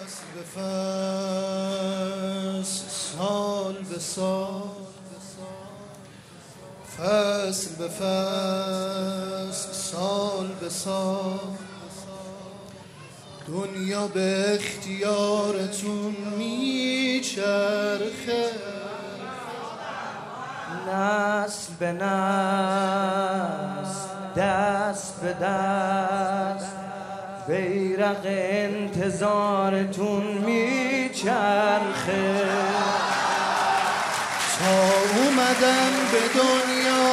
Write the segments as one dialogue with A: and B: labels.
A: به فصل سال به سال، فصل به فصل سال به سال، دنیا به اختیارتون میچرخه،
B: نسل به نسل، دست به دست، بیرق انتظارتون میچرخه.
A: تا اومدم به دنیا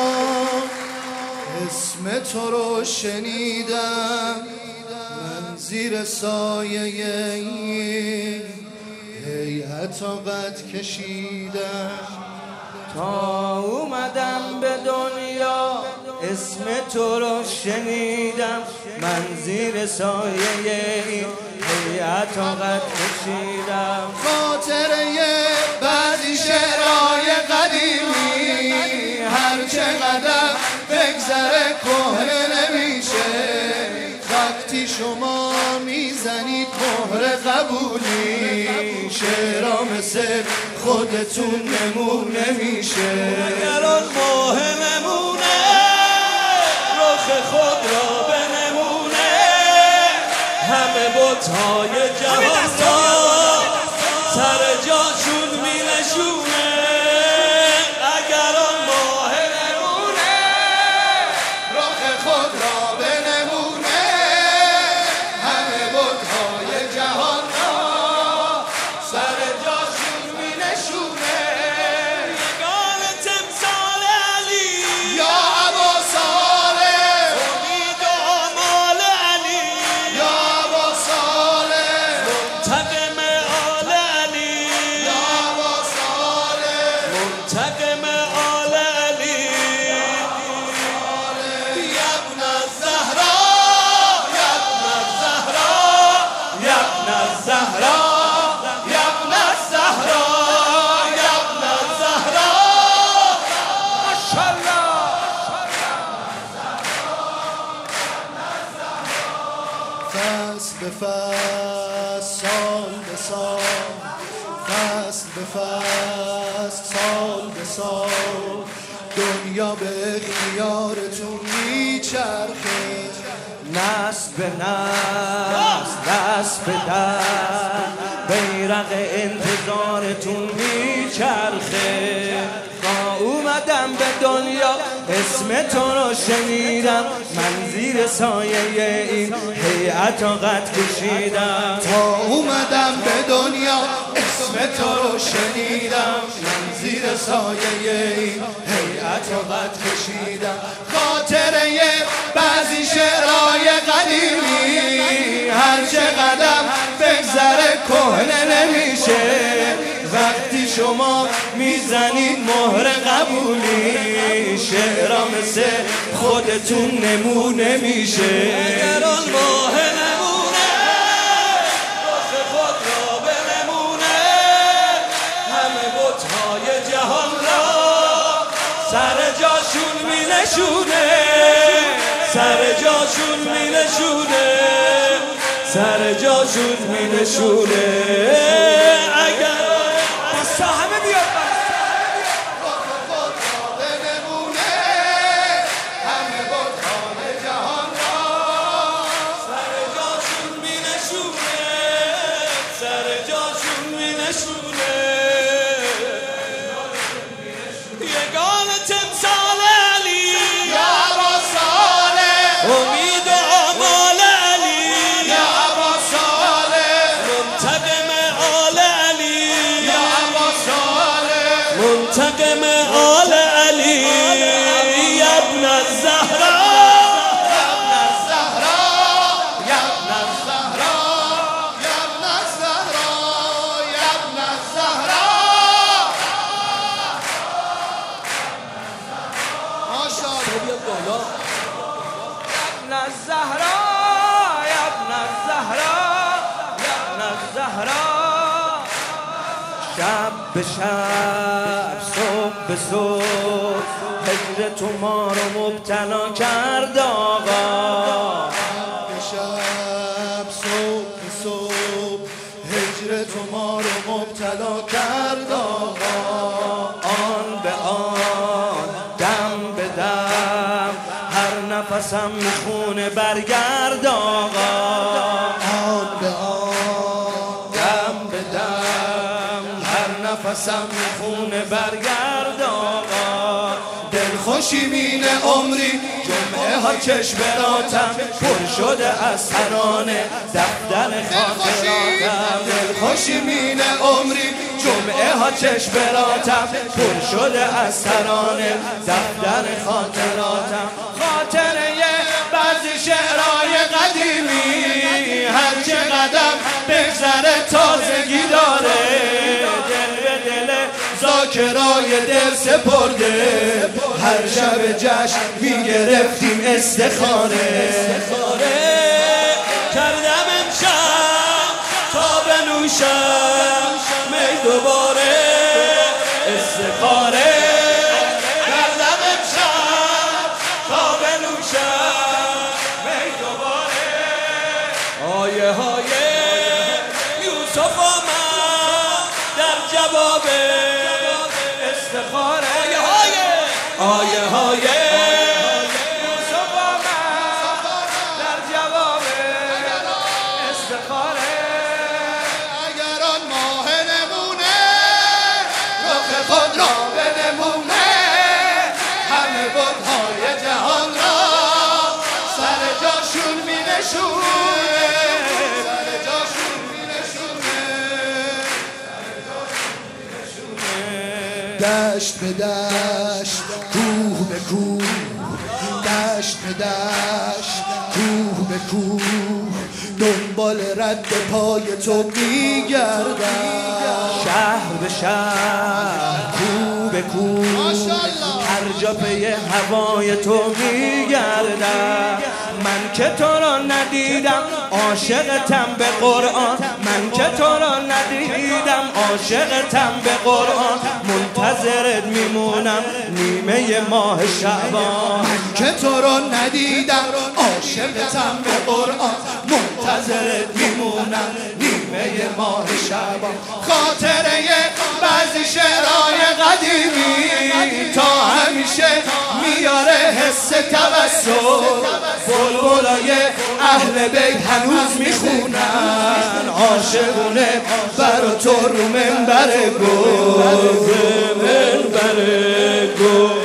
A: اسم تو رو شنیدم، من زیر سایه این هیئت قد کشیدم.
B: تا اومدم به دنیا اسم تو رو شنیدم، من زیر سایه این هیئت قد کشیدم.
A: خاطره بعضی شعرهای قدیمی هر چقدر بگذره کهنه نمیشه، وقتی شما میزنید مهر قبولی شعرها مثل خودتون نمونه میشه.
B: اگر آن ماه نمونه رخ خود را بنمونه، همه بت‌های جهان را سر جاشون می نشونه. اگر آن ماه نمونه
A: رخ خود را بنمونه، همه بت‌های جهان را سر جاشون می نشونه.
B: یگان تمثال علی
A: یا ابا صالح،
B: امید و آمال علی،
A: یا ابا صالح،
B: منتقم آل علی،
A: یا ابا صالح،
B: منتقم آل علی.
A: یا ابن الزهرا، یا ابن الزهرا، یا ابن الزهرا، یا ابن الزهرا، یا ابن الزهرا.
B: ماشاءالله.
A: فصل به فصل سال به سال، فصل به فصل سال به سال، دنیا به اختیارتون میچرخه.
B: نسل به نسل، دست به دست، بیرق انتظارتون میچرخه. تا اومدم به دنیا اسم تو رو شنیدم، من زیر سایه این هیئت قد کشیدم.
A: تا اومدم به دنیا اسم تو رو شنیدم، من زیر سایه این هیئت قد کشیدم. خاطره بعضی شعرهای قدیمی هر چقدر بگذره کهنه نمیشه، وقتی شما میزنید مهر قبولی شعرها مثل خودتون نمونه میشه.
B: اگر آن ماه نمونه رخ خود را بنمونه، همه بت‌های جهان را سر جاشون می نشونه، سر جاشون می نشونه، سر جاشون می نشونه. اگر بسا همه بیاد
A: رخ خود را بنمونه، همه بت‌های جهان را
B: سر جاشون می نشونه، سر جاشون می نشونه. یگان تمثال علی،
A: یا ابا صالح،
B: امید و آمال علی،
A: یا ابا صالح،
B: منتقم آل علی،
A: یا ابا صالح،
B: منتقم آل علی. یا ابن الزهرا،
A: یا ابن الزهرا، یا ابن الزهرا، یا ابن الزهرا، یا ابن الزهرا. ماشاءالله.
B: بیا بالا. ابن الزهرا، یا ابن الزهرا، یا ابن الزهرا. شب به شب، صبح به صبح، هجر تو ما رو مبتلا کرد آقا.
A: شب صبح صبح مهر تو ما رو مبتلا کرد آقا.
B: آن به آن دم به دم هر نفسم میخونه برگرد آقا.
A: آن به آن
B: دم به دم هر نفسم میخونه برگرد آقا.
A: دلخوشی مینه عمری
B: جمعه ها چشم براتم پر شده از ترانه دفتر خاطراتم.
A: دلخوشی مینه عمری
B: جمعه ها چشم براتم پر شده از ترانه دفتر خاطراتم. خاطره بعضی شعرهای قدیمی هر چه قدم بگذره تازگی داره. دل به دل ذاکرای دل سپرده هر شب جشن میگرفتیم استخاره. کردم امشب تا بنوشم می دوباره استخاره. کردم امشب تا بنوشم می دوباره. آیه های یوسف آمد در جواب استخاره. آیه های یوسف آمد در جواب استخاره.
A: اگر آن ماه نمونه رخ خود را بنمونه همه بت‌های جهان را سر جاشون می‌نشونه. سر جاشون می‌نشونه. دشت به دشت کوه به کوه دشت به دشت کوه به کوه دنبال رد پای تو میگردم.
B: شهر به شهر کوه به کوه هر جا پی هوای تو میگردم. من که تو را ندیدم عاشقتم به قرآن. من که تو را ندیدم عاشقتم به قرآن. منتظرت میمونم نیمه ماه شعبان.
A: من که تو را ندیدم عاشقتم به قرآن. منتظرت میمونم نیمه ماه شعبان. خاطره بعضی شعرهای قدیمی تا همیشه میاره حس توسل. بلبلای اهل بیت هنوز میخونن عاشقونه برا تو رو منبر گل.
B: منبر گل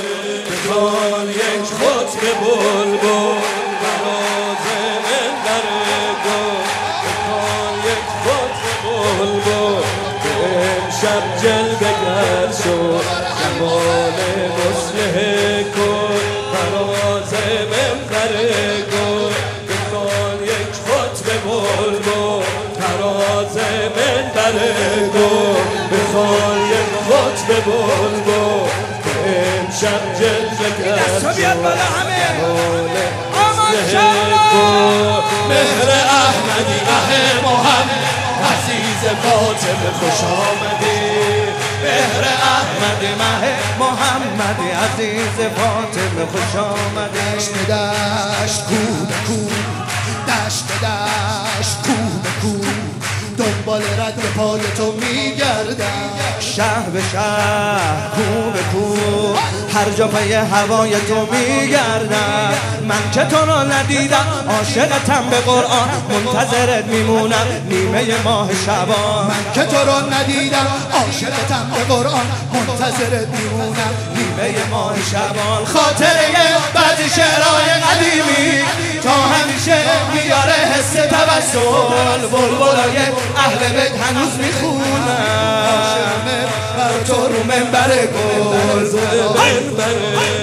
B: بخوان یک خطب بلبل براز منبر گل. بخوان یک خطب بلبل به امشب جلوه گر شد جمال مصلح کن براز منبر گل. بخوان یک خطب بلبل براز منبر گل. بخوان یک خطب بلبل به امشب جلوه گر شد جمال مصلح کن.
A: مهر احمدی ره محمد عزیز فاطمه خوش آمدی. مهر احمدی
B: مه محمد عزیز فاطمه خوش آمدی.
A: دشت به دشت کوه به کوه دشت به دشت کوه به کوه دنبال رد پای تو میگردم.
B: شهر به شهر کوه به کوه هر جا پی هوای تو میگردم. من که تو را ندیدم عاشقتم به قرآن. منتظرت میمونم نیمه ماه شعبان.
A: من که تو را ندیدم عاشقتم به قرآن. منتظرت میمونم
B: نیمه ماه شعبان.
A: خاطره بعضی شعرهای قدیمی تا همیشه میاره حس توسل. بلبلای
B: اهل بیت هنوز میخونن
A: بر تو رو منبر گل.
B: منبر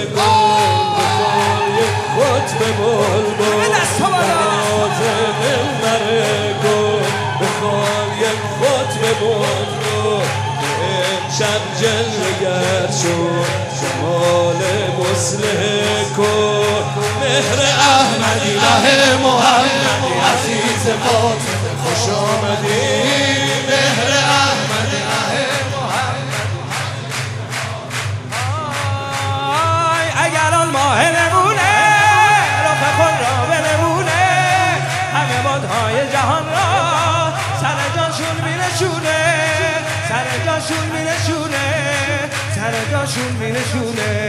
B: گل خطب بلبل براز منبر گل. بخوان یک خطب بلبل به امشب جلوه گر شد جمال مصلح کن. مهر احمدی
A: ره محمد عزیز فاطمه خوش آمدی. مهر احمد ره
B: اگر آن ماه نمونه رخ خود را بنمونه همه بادهای جهان را سر جانشون میرشونه. نشونه سر جاشون می نشونه سر جاشون می نشونه